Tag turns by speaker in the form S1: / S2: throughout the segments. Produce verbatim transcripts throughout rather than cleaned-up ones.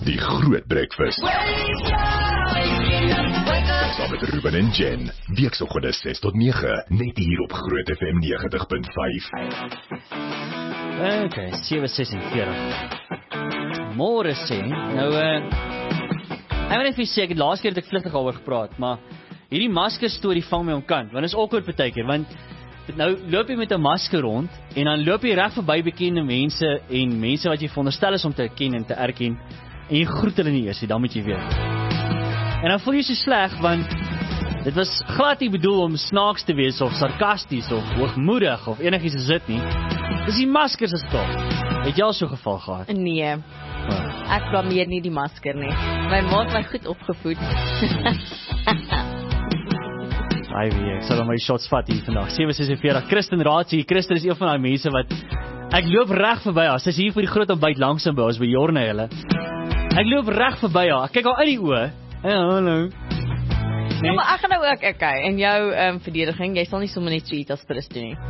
S1: Die Groot Breakfast. Saam met Ruben en Jen. Weekoggende ses tot nege, net hier op Groot F M negentig punt vyf.
S2: Okay, sewe sesenveertig. Môre sê, nou uh, ek weet net vir seker, laas keer het ek vlugtig oor gepraat, maar hierdie masker storie vang my omkant, want dit is awkward partykeer, want nou loop jy met 'n masker rond en dan loop jy reg verby bekende mense en mense wat jy veronderstel is om te ken en te erken en jy groet hulle nie eers, dan moet jy weet. En dan voel jy so sleg want dit was glad nie bedoel om snaaks te wees of sarkasties of hoogmoedig of enigiets is dit nie. Dis die maskers is tog. Het jy al so geval gehad?
S3: Nee. Oh. Ek blameer nie die masker nie. My ma het my goed opgevoed.
S2: Ai wie, ek sal my shots vat hier vandag. sewe sesenveertig. Kristen Raadsie. Kristen is een van daai mense wat ek loop reg verby haar. Sy's hier vir die groot ontbyt langsom by ons by Jorne hulle. Ek loop reg verby haar. Ek kyk haar uit die oë. Ja, hallo.
S3: Nee. Ja, maar ek gaan nou ook ek kyk. En jou um, verdediging, jy sal nie sommer net so iets as Chris doen nie.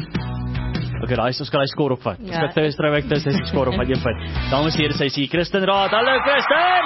S2: Ok, daar is ons kan hy skoor opvat. Ons
S3: Ja.
S2: kan thuis try ek thuis hy skoor opvat een punt. Dames en here, sy sê Kristen Raad. Hallo Kristen.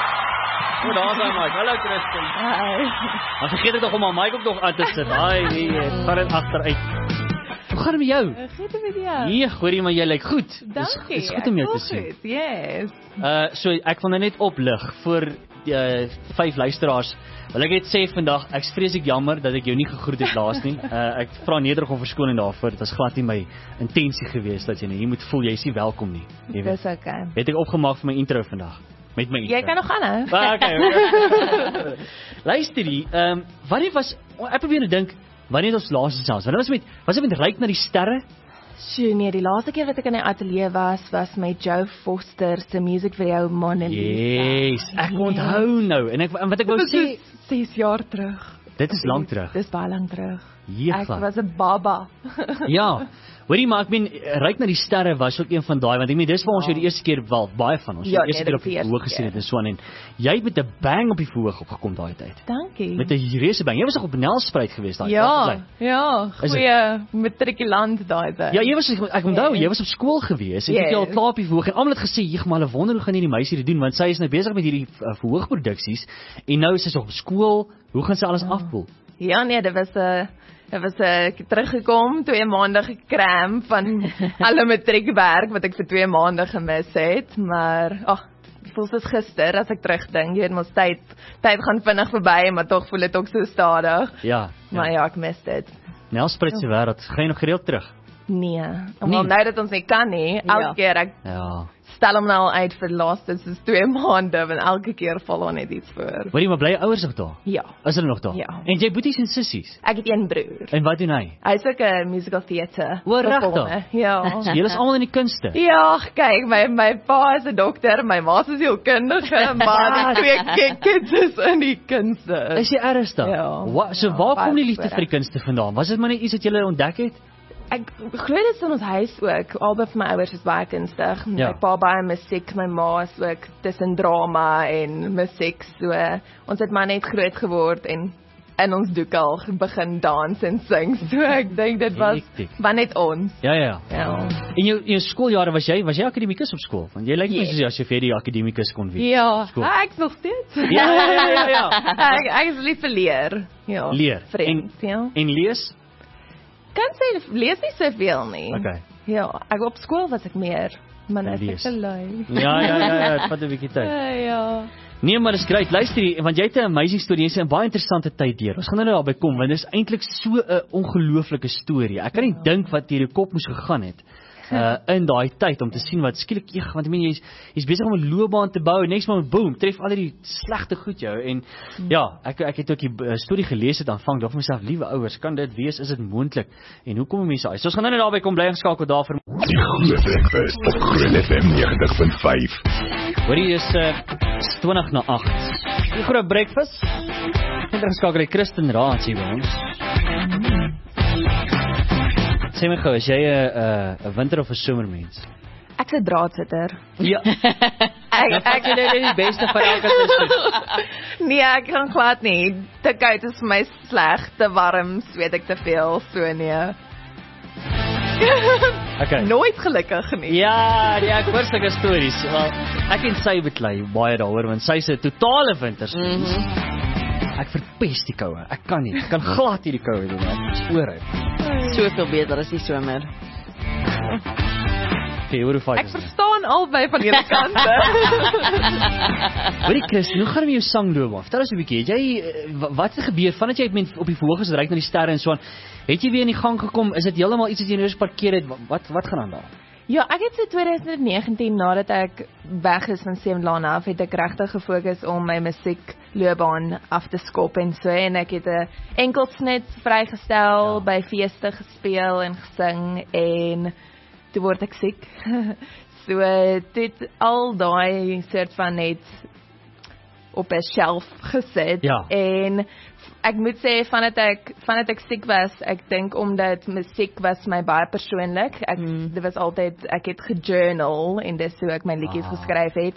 S2: O, daar is hy Mike. Hallo Kristen.
S3: Hi.
S2: Maar vergeet ek nog om haar mic ook nog aan te sit. Ai, nee, vat dit agteruit. Hoe gaan dit met jou?
S4: Goed met jou?
S2: Nee, hoorie, maar jy lyk goed.
S4: Dankie.
S2: Dis goed om jou te sien.
S4: Goed, yes.
S2: Uh so ek wil nou net oplig vir die uh, vyf luisteraars. Wil ek net sê vandag, ek's vreeslik jammer dat ek jou nie gegroet het laas nie. Uh ek vra nederig om verskoning daarvoor. Dit was glad nie my intensie gewees dat jy nie, jy moet voel jy is nie welkom nie. Jy weet.
S4: Dis okay.
S2: Het ek opgemaak vir my intro vandag met my intro.
S4: Jy kan nog aan, hè?
S2: Ah, okay, okay. Luister hier, ehm um, wanneer was ek probeer nou dink wanneer het ons laas gesels? Wanneer was met was dit met Ryk na die sterre?
S4: Sjoe, nee, die laaste keer wat ek in die ateljee was, was met Joe Foster se music video Mona Lisa.
S2: Yes, ek onthou nou en ek wat ek wou sê,
S4: ses jaar terug.
S2: dit is lank terug.
S4: Dis baie lank terug.
S2: Jeeg,
S4: Ek was 'n baba.
S2: Ja. Hoorie, maar ek meen Ryk na die sterre was ook een van daai want ek meen dis vir ons jou die eerste keer wel baie van ons
S4: Ja,
S2: die eerste
S4: nee,
S2: keer op
S4: dit
S2: die
S4: is die
S2: verhoog
S4: eerste
S2: gesien het en so aan en jy het met 'n bang op die verhoog opgekom daai tyd.
S4: Dankie.
S2: Met 'n reuse bang. Jy was nog op Nelspruit geweest daai
S4: Ja,
S2: tyd.
S4: ja,
S2: Is
S4: goeie matrikulant daai tyd.
S2: Ja, jy was ek onthou,
S4: Yes.
S2: jy was op skool gewees en
S4: Yes.
S2: jy het al klaar op die verhoog en almal het gesê, "Jeg maar, hulle wonder hoe gaan hierdie meisie dit doen want sy is nou besig met hierdie uh, verhoogproduksies en nou is sy op skool. Hoe gaan sy alles
S4: Ja.
S2: afpoel?"
S4: Ja, nee, dit was 'n uh, dit was 'n uh, teruggekom, twee maande gekram van alle matriekwerk wat ek vir twee maande gemis het, maar ag, voel soos gister as ek terugdink. Jy weet mos tyd tyd gaan vinnig verby, maar tog voel dit ook so stadig.
S2: Ja.
S4: Maar ja, ek mis dit.
S2: Nelspruit se wêreld, gaan jy nog gereeld terug?
S4: Nee,
S2: Nee.
S4: omdat nou dat ons nie kan nie, elke
S3: Ja.
S4: keer ek
S2: Ja.
S4: stel hom nou al uit vir laaste soos twee maande, want elke keer val daar net iets voor.
S2: Hoorie, maar bly jou ouers nog daar?
S4: Ja,
S2: Is hulle nog daar?
S4: Ja.
S2: En jy boeties en sissies?
S4: ek het een broer.
S2: En wat doen hy?
S4: Hy's ook 'n musical theatre.
S2: O, regtig?
S4: performer. Ja.
S2: So, julle is almal in die kunste.
S4: Ja, kyk, my my pa is 'n dokter, my ma is 'n sielkundige, maar die twee ki- kids is in die kunste.
S2: Is jy ernstig?
S4: Ja.
S2: Wa so
S4: Ja,
S2: waar kom
S4: baie
S2: die liefde
S4: voorreg.
S2: vir die kunste vandaan? Was dit maar net iets wat julle ontdek het?
S4: Ek glo dit is in ons huis ook. Albei van my ouers is baie kunstig.
S2: Ja.
S4: My pa baie musiek, my ma is ook tussen drama en musiek. So ons het maar net groot geword en in ons doek al begin dans en sing. So ek dink dit was
S2: Hektiek.
S4: maar net ons.
S2: Ja, ja.
S4: Ja.
S2: In jou in jou skooljare was jy was jy akademikus op skool? Want jy lyk my
S4: Yes.
S2: soos as jy vir die akademikus kon wees.
S4: Ja,
S2: Skool.
S4: ek is nog steeds.
S2: Ja, ja, ja, ja, ja.
S4: ek ek is lief vir leer. Ja.
S2: Leer.
S4: Vreemd, ja.
S2: En lees?
S4: Kan sê lees nie soveel nie.
S2: Okay.
S4: Ja, ek op skool was ek meer, maar nou is ek
S2: Lees.
S4: te lui.
S2: Ja, ja, ja, ja, dit vat 'n bietjie tyd.
S4: Ja, ja.
S2: Nee, maar dis great. Luister hier, want jy het 'n amazing storie. Jy's 'n baie interessante tyd deur. Ons gaan nou daarby kom want dis eintlik so 'n ongelooflike storie. Ek kan nie dink wat deur jou kop moes gegaan het. Uh in daai tyd om te sien wat skielik eeg want ek meen jy's jy's besig om 'n loopbaan te bou en next moment boom tref al die slegte goed jou en hmm. ja ek ek het ook die uh, storie gelees het aanvang dink vir myself liewe ouers kan dit wees is dit moontlik en hoe kom mense uit so ons gaan nou net daarby kom bly geskakel daar vir
S1: Die Groot Breakfast op Groot F M negentig punt vyf.
S2: hoorie is uh, twintig na agt die Groot Breakfast en dan geskakel die Kristen Raadsie by ons. Sê my gou, is jy 'n 'n 'n winter of 'n somermens?
S4: Ek's 'n draadsitter.
S2: Ja.
S4: Ek
S2: Ek sê dit is die beste van elke seisoen.
S4: Nee, ek kan glad nie. Te koud is vir my sleg, te warm sweet ek te veel, so nee.
S2: Okay.
S4: Nooit gelukkig nie.
S2: Ja, ja, ek hoor sulke stories. Wel, ek en sy beklei baie daaroor want sy is 'n totale winterskies. Mm -hmm. Ek verpes die koue. Ek kan nie. Ek kan glad hierdie koue doen. Ek spoor uit.
S3: Soveel beter as die somer.
S2: Okay, hoe fight
S4: Ek verstaan albei van julle kante.
S2: Hoorie Chris, hoe gaan dit met jou sangloopbaan? Vertel ons 'n bietjie. Het jy uh, wat het gebeur vandat jy met op die verhoog is reik na die sterre en so aan? Het jy weer in die gang gekom? Is dit heeltemal iets wat jy nou eens parkeer het? Wat wat gaan aan daar?
S4: Ja, ek het so twintig negentien nadat ek weg is van Seemlaan af, het ek regtig gefokus om my musiekloopbaan af te skop en so en ek het 'n enkelsnit vrygestel, ja. by feeste gespeel en gesing en toe word ek siek. So dit al daai soort van net op 'n shelf gesit
S2: ja.
S4: en ek moet sê vandat ek vandat ek siek was, ek dink omdat musiek was my baie persoonlik. Ek mm. dit was altyd ek het gejournal en dis hoe ek my liedjies ah. geskryf het.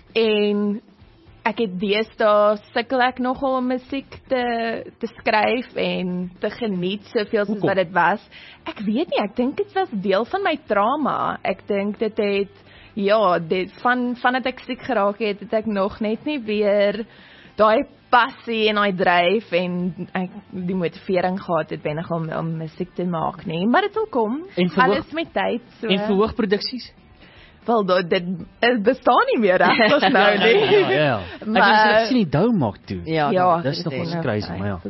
S4: En ek het deesdae sukkel ek nogal om musiek te te skryf en te geniet soveel soos wat dit was. Ek weet nie, ek dink dit was deel van my trauma. Ek dink dit het ja, dit van vandat ek siek geraak het, het ek nog net nie weer daai passie en daai dryf en ek die motivering gehad het wenig om om musiek te maak nie, maar dit sal kom. Alles met tyd so.
S2: En verhoogproduksies?
S4: Wel, dit, dit bestaan nie meer regtig nou nie.
S2: Ja, ja, ja. Maar ek sien die dou maak toe.
S3: Ja,
S4: ja
S2: dis nog ons crazy, maar ja.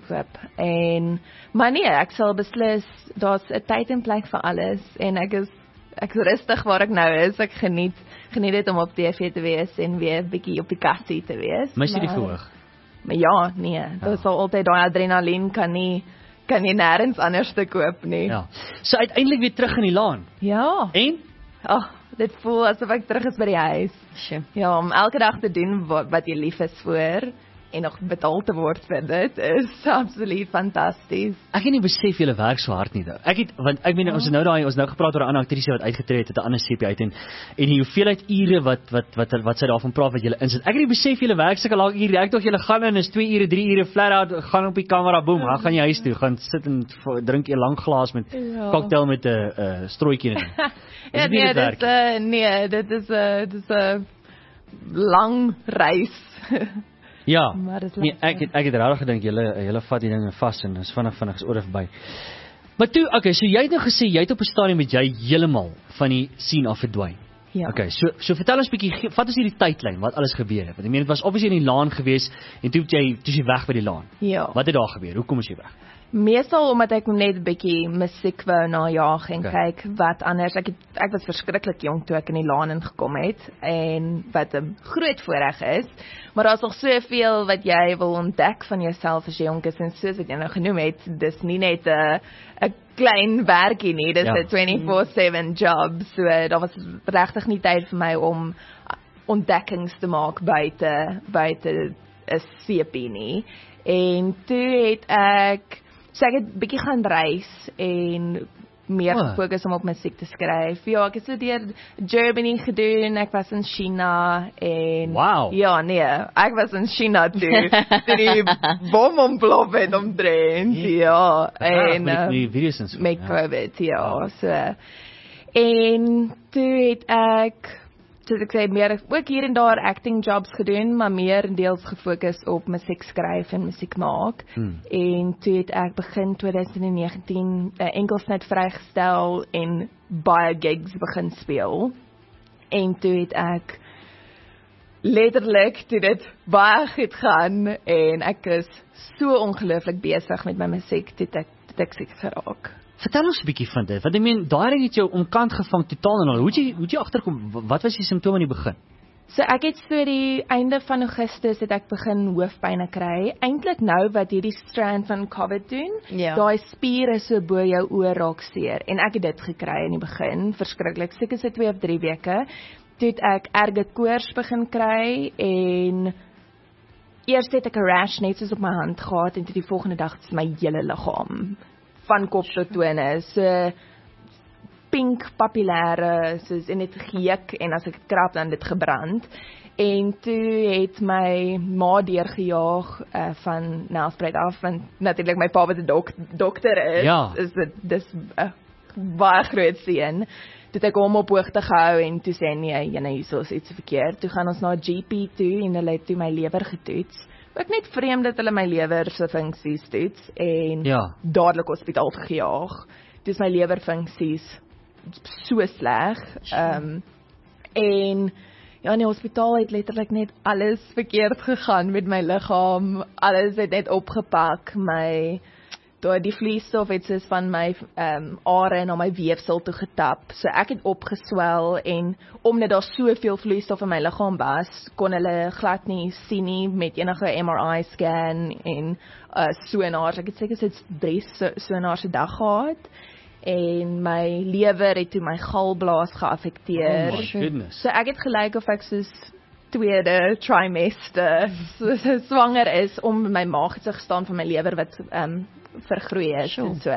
S4: En maar nee, ek sal beslis daar's 'n tyd en plek vir alles en ek is ek is rustig waar ek nou is. Ek geniet geniet dit om op T V te wees en weer 'n bietjie op die kassie te wees.
S2: Mis jy die verhoog?
S4: Maar ja, nee, dit ja. sal altyd daai adrenalien kan nie kan jy nêrens anders te koop nie.
S2: Ja. So uiteindelik weer terug in die laan.
S4: Ja.
S2: En?
S4: Ag, oh, dit voel asof ek terug is by die huis.
S3: Sure.
S4: Ja, om elke dag te doen wat, wat jy lief is vir en nog betaal te word vir dit is absoluut fantasties.
S2: Ek het nie besef julle werk so hard nie though. Ek het want ek meen ons het nou daai ons nou gepraat oor 'n ander aktrise wat uitgetree het, het 'n ander C P uit en en die hoeveelheid ure wat wat wat wat sy daarvan praat wat julle insit. Ek het nie besef julle werk sulke lank ure. Ek dink julle gaan in is twee ure, drie ure flat out, gaan op die kamera boem, dan gaan jy huis toe, gaan sit en drink 'n lang glas met ja. cocktail met 'n uh, uh, strooitjie in.
S4: Ja, nee, dit is uh, nee, dit is 'n uh, dit is 'n uh, lang reis.
S2: Ja, nee, ek het, ek het regtig gedink julle julle vat die dinge vas en is vinnig vinnig is oor verby. Maar toe, okay, so jy het nou gesê jy het op 'n stadium met jy heeltemal van die scene af verdwyn.
S4: Ja.
S2: Okay, so so vertel ons 'n bietjie, vat ons hierdie tydlyn wat alles gebeur het. Want ek meen dit was obviously in die laan gewees en toe het jy toe jy weg by die laan.
S4: Ja.
S2: Wat het daar gebeur? Hoekom is jy weg?
S4: Meestal omdat ek net 'n bietjie musiek wou najaag en
S2: okay.
S4: kyk wat anders. Ek het, ek was verskriklik jonk toe ek in die laan ingekom het en wat 'n groot voorreg is. Maar daar's nog soveel wat jy wil ontdek van jouself as jy jonk is en soos wat jy nou genoem het, dis nie net 'n 'n klein werkie nie, dis 'n ja. twenty-four seven job. So daar was regtig nie tyd vir my om ontdekkings te maak buite buite 'n C P nie. En toe het ek So ek het bietjie gaan reis en meer oh. gefokus om op musiek te skryf. Ja, ek het so deur Germany gedoen, ek was in China en
S2: wow.
S4: ja, nee, ek was in China toe. Toe die bom ontplof het omtrent, ja. En
S2: ah, met video's en so.
S4: Met COVID, ja. ja. So. En toe het ek soos ek sê, meer ook hier en daar acting jobs gedoen, maar meer deels gefokus op musiek skryf en musiek maak. Hmm. En toe het ek begin twenty nineteen 'n uh, enkelsnit vrygestel en baie gigs begin speel. En toe het ek letterlik toe dit baie goed gaan en ek is so ongelooflik besig met my musiek toe ek toe ek siek geraak.
S2: Vertel ons 'n bietjie van dit. Want ek meen, daai het jou omkant gevang totaal en al. Hoe het jy hoe het jy agterkom? Wat was die simptome aan die begin?
S4: So ek het so die einde van Augustus het ek begin hoofpynne kry. Eintlik nou wat hierdie strand van COVID doen,
S3: ja.
S4: daai spiere so bo jou oor raak seer en ek het dit gekry in die begin, verskriklik. Seker so twee of drie weke. Toe het ek erge koors begin kry en eers het ek 'n rash net soos op my hand gehad en toe die volgende dag het my hele liggaam van kop tot tone, so pink papillêre, soos in dit gejuk en as ek krap dan dit gebrand. En toe het my ma deurgejaag uh, van Nelspruit af, want natuurlik my pa wat 'n dok dokter is,
S2: ja.
S4: is dit dis 'n uh, baie groot seun. Toe het ek hom op hoogte gehou en toe sê nee, jyne hierso is iets verkeerd. Toe gaan ons na G P toe en hulle het toe my lewer getoets. Ook net vreemd dat hulle my lewer se funksies toets en
S2: Ja.
S4: dadelik hospitaal gejaag. Dis my lewerfunksies so sleg. Ehm um, en ja, in die hospitaal het letterlik net alles verkeerd gegaan met my liggaam. Alles het net opgepak. My door die vloeistof het soos van my um, are na my weefsel toe getap. So ek het opgeswel en omdat daar soveel vloeistof in my liggaam was, kon hulle glad nie sien nie met enige M R I scan en uh, sonars. Ek het seker sit drie sonars 'n dag gehad. En my lewer het toe my galblaas geaffekteer.
S2: Oh my goodness.
S4: So ek het gelyk of ek soos tweede trimester so, so swanger is om my maag te gestaan van my lewer wat um, vergroei is
S3: Sure.
S4: en so.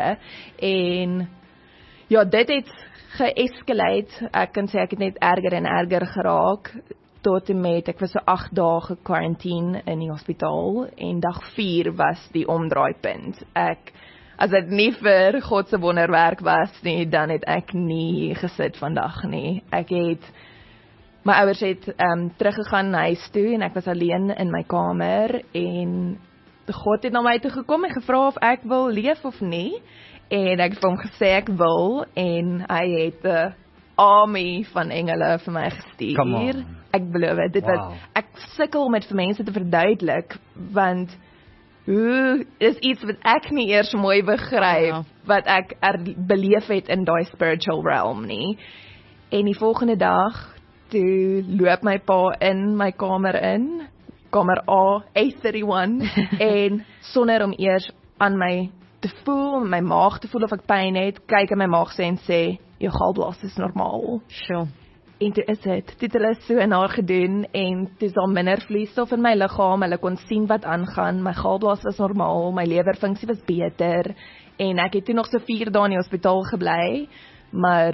S4: En ja, dit het geescalate. Ek kan sê ek het net erger en erger geraak tot en met ek was so agt dae gekwarantine in die hospitaal en dag vier was die omdraaipunt. Ek As dit nie vir God se wonderwerk was nie, dan het ek nie gesit vandag nie. Ek het, my ouers het um, teruggegaan huis toe en ek was alleen in my kamer en God het na my toe gekom en gevra of ek wil leef of nie. En ek het vir hom gesê ek wil en hy het 'n army van engele vir my
S2: Come on.
S4: gestuur. Ek beloof, dit
S2: Wow.
S4: was, ek sukkel om dit vir mense te verduidelik, want Hoe is iets wat ek nie eers mooi begryp,
S3: Ja.
S4: wat ek er beleef het in daai spiritual realm nie. En die volgende dag, toe loop my pa in my kamer in, kamer A, A thirty-one, en sonder om eers aan my te voel, om my maag te voel of ek pyn het, kyk in my maag sê en sê, jou galblaas is normaal.
S3: Sure.
S4: En toe is dit, toe het hulle so na gedoen en toe is daar minder vloeistof in my liggaam, hulle kon sien wat aangaan, my galblaas was normaal, my lewerfunksie was beter en ek het toe nog so vier dae in die hospitaal gebly, maar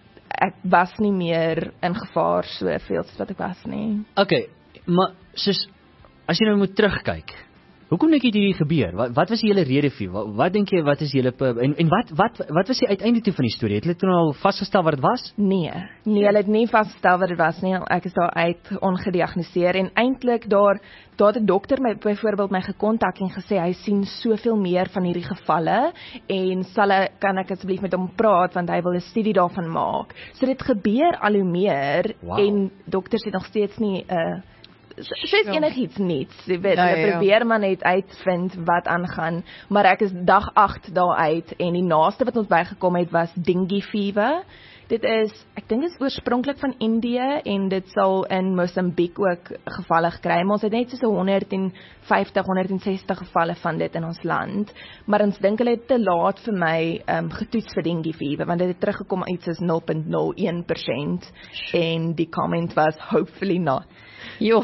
S4: ek was nie meer in gevaar soveel soos wat ek was nie.
S2: Okay, maar soos as jy nou moet terugkyk, hoekom dink jy het hierdie gebeur? Wat wat was die hele rede vir? Wat, wat dink jy wat is julle en en wat wat wat was die uiteinde toe van die storie? Het hulle toe al vasgestel wat dit was?
S4: Nee, nee, hulle het nie vasgestel wat dit was nie. Ek is daar uit ongediagnoseer en eintlik daar daar het 'n dokter my byvoorbeeld my gekontak en gesê hy sien soveel meer van hierdie gevalle en sal hy, kan ek asseblief met hom praat want hy wil 'n studie daarvan maak. So dit gebeur al hoe meer
S2: Wow.
S4: en dokters het nog steeds nie 'n uh, Sies
S3: Ja.
S4: enigiets niets, jy weet,
S3: Ja,
S4: hulle
S3: ja, ja.
S4: probeer maar net uitvind wat aangaan, maar ek is dag agt daar uit en die naaste wat ons bygekom het was dengue fever. Dit is, ek dink dit is oorspronklik van Indië en dit sal in Mosambiek ook gevalle gekry, maar ons het net so honderd vyftig, honderd sestig gevalle van dit in ons land, maar ons dink hulle het te laat vir my um, getoets vir dengue fever, want dit het teruggekom iets is nul punt nul een persent en die comment was hopefully not.
S3: Jo.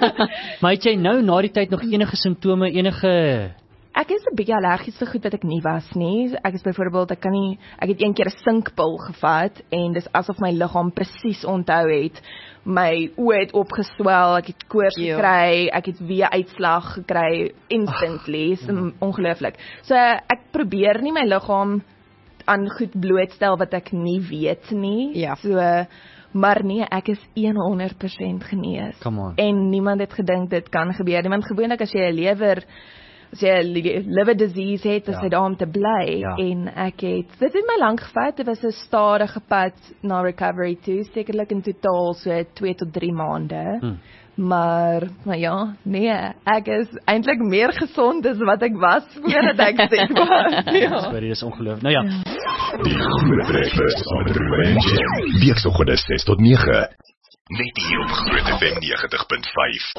S2: Maar het jy nou na die tyd nog enige simptome, enige
S4: Ek is 'n bietjie allergies vir goed wat ek nie was nie. Ek is byvoorbeeld, ek kan nie, ek het een keer 'n sinkpil gevat en dis asof my liggaam presies onthou het. My oë het opgeswel, ek het koors
S3: Ja.
S4: gekry, ek het weer uitslag gekry instantly. Dis ongelooflik. So ek probeer nie my liggaam aan goed blootstel wat ek nie weet nie.
S3: Ja.
S4: So maar nee, ek is honderd persent genees.
S2: Come on.
S4: En niemand het gedink dit kan gebeur. Niemand gewoonlik as jy 'n lewer as jy 'n li- liver disease het, is
S2: Ja.
S4: jy daar om te bly.
S2: Ja.
S4: En ek het, dit het my lank gevat, dit was 'n stadige pad na recovery toe, sekerlik in totaal so twee tot drie maande.
S2: Hmm.
S4: Maar, maar ja, nee, ek is eintlik meer gesond as wat ek was voordat ek siek was. Ja.
S2: Sorry, dis ongelooflik. Nou ja,
S1: Die Groot Breakfast met Ruben en Jen. Weekoggende ses tot nege. Net hier op Groot F M ninety punt vyf.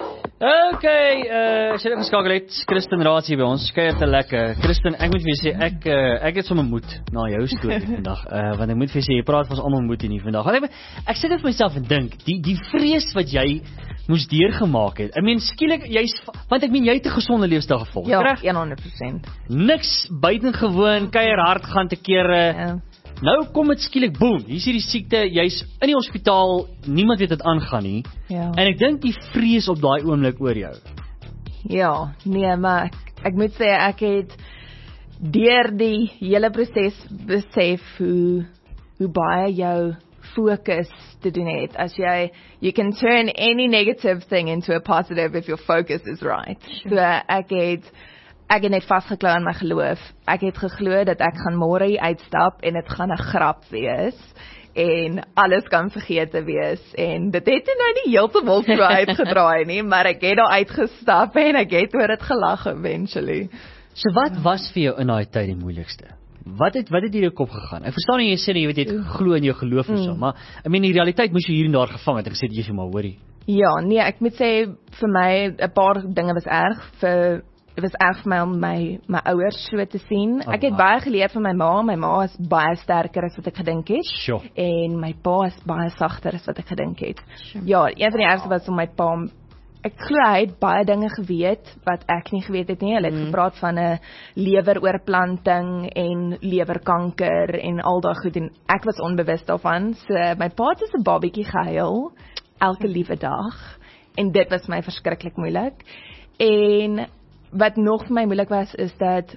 S2: okay, uh, as jy dit geskakel het, Christen Raad hier by ons, kuier te lekker. Christen, ek moet vir jou sê, ek uh, ek het sommer moed na jou storie vandag, uh, want ek moet vir jou sê, jy praat vir ons almal moed hier nie vandag. Want ek, ek sit net vir myself en dink, die die vrees wat jy moes deurgemaak het. Ek meen skielik jy's want ek meen jy het 'n gesonde leefstyl gevolg,
S4: Ja,
S2: reg?
S4: honderd persent.
S2: Niks buitengewoon, kuier hard gaan te kere.
S4: Ja.
S2: Nou kom dit skielik boem. Hier's hierdie siekte, jy's in die hospitaal, niemand weet wat aangaan nie.
S4: Ja.
S2: En ek dink die vrees op daai oomblik oor jou.
S4: Ja, nee, maar ek, ek moet sê ek het deur die hele proses besef hoe hoe baie jou fokus te doen het. As jy, you can turn any negative thing into a positive if your focus is right. Sure. So ek het ek het net vasgeklou aan my geloof. Ek het geglo dat ek gaan môre hier uitstap en dit gaan 'n grap wees en alles kan vergete wees en dit het nou nie heeltemal so uitgedraai nie, maar ek het daar uitgestap en ek het oor dit gelag eventually.
S2: So wat was vir jou in daai tyd die moeilikste? Wat het wat het in jou kop gegaan? Ek verstaan jy sê jy weet jy het geglo in jou geloof en so, maar ek meen die realiteit moes jy hier en daar gevang het. Ek sê jy sê maar hoorie.
S4: Ja, nee, ek moet sê vir my 'n paar dinge was erg vir dit was erg vir my om my my ouers so te sien. Ek het baie geleer van my ma. My ma is baie sterker as wat ek gedink het.
S2: Sure.
S4: En my pa is baie sagter as wat ek gedink het. Sure. Ja, een van die ergste was om my pa, ek glo hy het baie dinge geweet wat ek nie geweet het nie. Hulle het mm. gepraat van 'n leweroorplanting en lewerkanker en al daai goed en ek was onbewus daarvan. So my pa het so 'n babietjie gehuil elke liewe dag en dit was my verskriklik moeilik. En wat nog vir my moeilik was is dat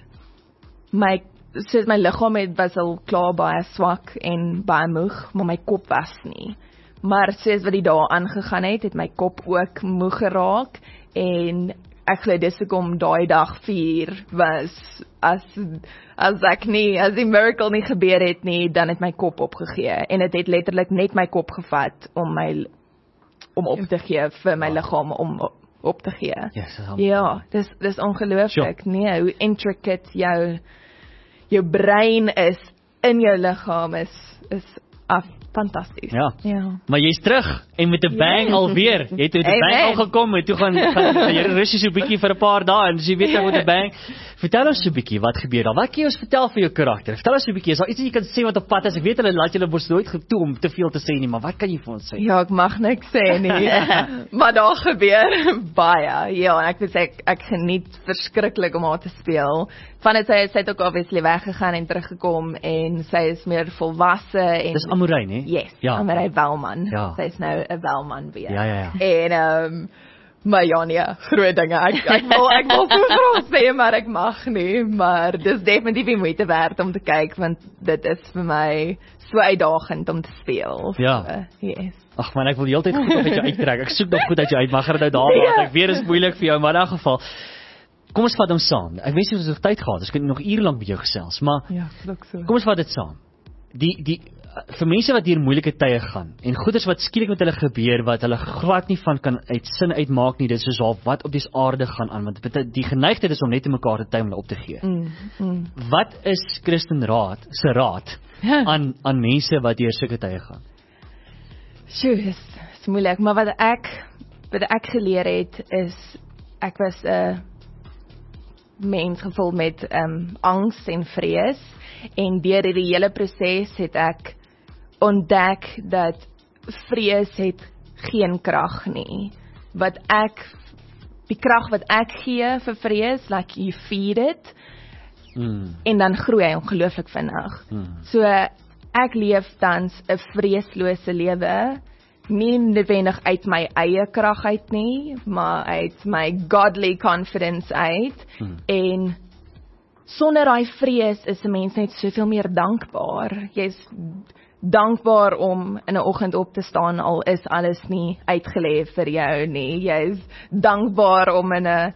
S4: my soos my liggaam het was al klaar baie swak en baie moeg, maar my kop was nie. Maar soos wat die dae aangegaan het, het my kop ook moeg geraak en ek glo dis hoekom daai dag vier was as as ek nie as die miracle nie gebeur het nie, dan het my kop opgegee en dit het, het letterlik net my kop gevat om my om op te gee vir my liggaam om op te gee.
S2: Yes,
S4: ja, dis dis ongelooflik. Sure. Nee, hoe intricate jou jou brein is in jou liggaam is is af, fantasties.
S2: Ja.
S4: ja.
S2: Maar jy's terug en met 'n bang
S4: yes.
S2: alweer. Jy het met 'n bang al gekom en toe gaan gaan jy rustig so 'n bietjie vir 'n paar dae en jy weet jy met 'n bang. Vertel ons so 'n bietjie wat gebeur daar. Wat kan jy ons vertel van jou karakter? Vertel ons so 'n bietjie. Is daar iets wat jy kan sê wat op pad is? Ek weet hulle laat julle mos nooit toe om te veel te sê nie, maar wat kan jy vir ons sê?
S4: Ja, ek mag niks sê nie. Maar daar gebeur baie. Ja, en ek moet sê ek, ek geniet verskriklik om haar te speel. Van dit sy sy het ook obviously weggegaan en teruggekom en sy is meer volwasse en
S2: dis Amorey, né?
S4: Yes,
S2: ja.
S4: Amorey Welman.
S2: Ja.
S4: Sy is nou 'n Welman weer.
S2: Ja, ja, ja.
S4: En ehm um, maar ja, nee, groot dinge. Ek ek wil ek wil so graag sê maar ek mag nie, maar dis definitief die moeite werd om te kyk want dit is vir my so uitdagend om te speel.
S2: Ja.
S4: So, yes.
S2: Ag man, ek wil heeltyd goed uit jou uittrek. Ek soek nog goed uit jou uit, maar gaan dit nou daar laat. Ek weet dit is moeilik vir jou, maar in 'n geval kom ons vat hom saam. Ek weet nie of ons nog tyd gehad het. Ons kan nog ure lank met jou gesels, maar
S4: ja, dalk so.
S2: Kom ons vat dit saam. Die die vir mense wat deur moeilike tye gaan en goeders wat skielik met hulle gebeur wat hulle glad nie van kan uit sin uitmaak nie, dit is soos half wat op die aarde gaan aan, want die geneigtheid is om net te mekaar te tuim en op te gee.
S4: Mm, mm.
S2: Wat is Christen raad se raad aan aan mense wat deur sulke tye gaan?
S4: Sjoe, dis is moeilik, maar wat ek wat ek geleer het is ek was 'n uh, mens gevul met um, angs en vrees en deur die hele proses het ek ontdek dat vrees het geen krag nie. Wat ek die krag wat ek gee vir vrees, like you feed it mm. en dan groei hy ongelooflik vinnig. Mm. So ek leef tans 'n vreeslose lewe. Nie noodwendig uit my eie krag uit nie, maar uit my godly confidence uit. Hmm. En sonder daai vrees is 'n mens net soveel meer dankbaar. Jy's dankbaar om in 'n oggend op te staan al is alles nie uitgelê vir jou nie. Jy's dankbaar om in 'n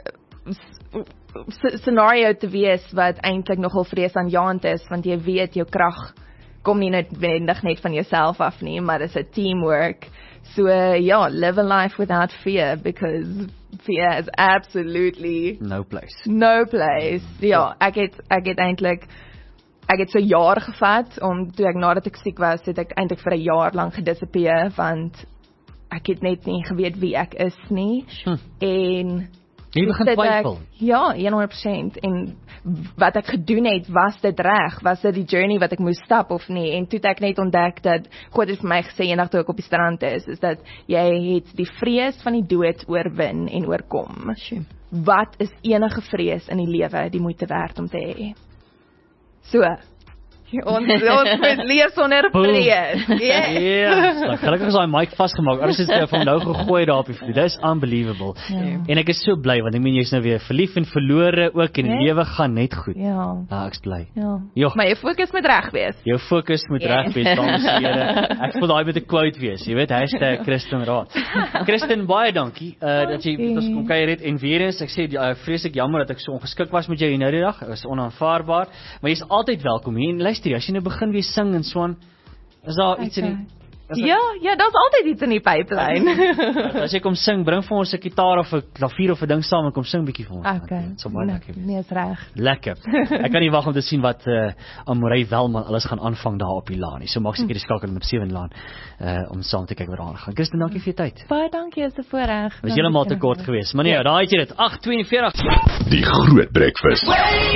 S4: scenario te wees wat eintlik nogal vreesaanjaend is, want jy weet jou krag kom nie noodwendig net van jouself af nie, maar dit is 'n teamwork. So ja, yeah, live a life without fear, because fear is absolutely
S2: no place.
S4: No place. Ja, ek het ek het eintlik ek het so jaar gevat om toe ek nadat ek siek was, het ek eintlik vir 'n jaar lank gedisappear want ek het net nie geweet wie ek is nie. Hm. En
S2: jy begin twyfel.
S4: Ja, honderd persent. En wat ek gedoen het, was dit reg? Was dit die journey wat ek moes stap of nie? En toe het ek net ontdek dat God het vir my gesê eendag toe ek op die strand is, is dat jy het die vrees van die dood oorwin en oorkom. Sure. Wat is enige vrees in die lewe die moeite werd om te hê? So, Ons ons moet leer sonder vrees. Ja.
S2: Ja, like, gelukkig is daai mic vasgemaak. Anders is dit van nou gegooi daar op die vloer. Dis unbelievable.
S4: Ja.
S2: En ek is so bly want ek meen jy's nou weer verlief en verlore ook en die
S4: Ja.
S2: lewe gaan net goed.
S4: Ja.
S2: Ah, ek's bly.
S4: Ja.
S2: Jo.
S4: Maar jou fokus moet reg wees.
S2: Jou fokus moet
S4: Ja.
S2: reg wees, dames en here. Ek voel daai moet 'n quote wees. Jy weet, hashtag Christen Raad. Christen, baie dankie uh, dat jy met ons kom kuier het en weer eens ek sê uh, vreeslik jammer dat ek so ongeskik was met jou nou die dag. Dit was onaanvaarbaar, maar jy's altyd welkom hier. En luister, as jy nou begin weer sing en so aan, is daar iets in die is daar,
S4: Ja, ja, daar's altyd iets in die pipeline.
S2: as jy kom sing, bring vir ons 'n gitaar of 'n klavier of 'n ding saam en kom sing bietjie vir ons.
S4: Okay.
S2: Dit sal baie
S4: Nee,
S2: lekker wees.
S4: nee, is reg.
S2: Lekker. Ek kan nie wag om te sien wat uh, Amorey Welman alles gaan aanvang daar op die laan nie. So maak seker die skakel met sewe laan uh, om saam te kyk wat daar aangaan. Christen, dankie vir jou tyd.
S4: Baie dankie, is 'n voorreg.
S2: Was heeltemal te kort geweest. Maar nee, ja. Daar het jy dit. agt tweeënveertig.
S1: Die Groot Breakfast.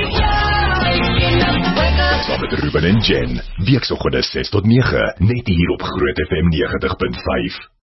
S1: Saam met Ruben en Jen. Weekoggend ses tot nege, net hier op Groot F M negentig punt vyf.